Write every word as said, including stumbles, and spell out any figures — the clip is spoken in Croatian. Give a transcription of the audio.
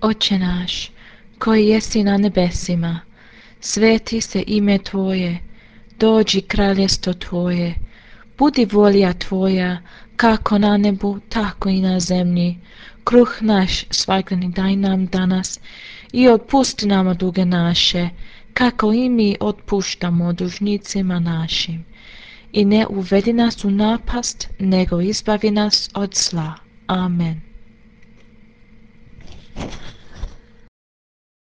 Oče naš, koji jesi na nebesima, sveti se ime Tvoje, dođi kraljestvo Tvoje, budi volja Tvoja, kako na nebu, tako i na zemlji. Kruh naš svakodnevni daj nam danas i otpusti nama duge naše, kako i mi otpuštamo dužnicima našim. I ne uvedi nas u napast, nego izbavi nas od zla. Amen.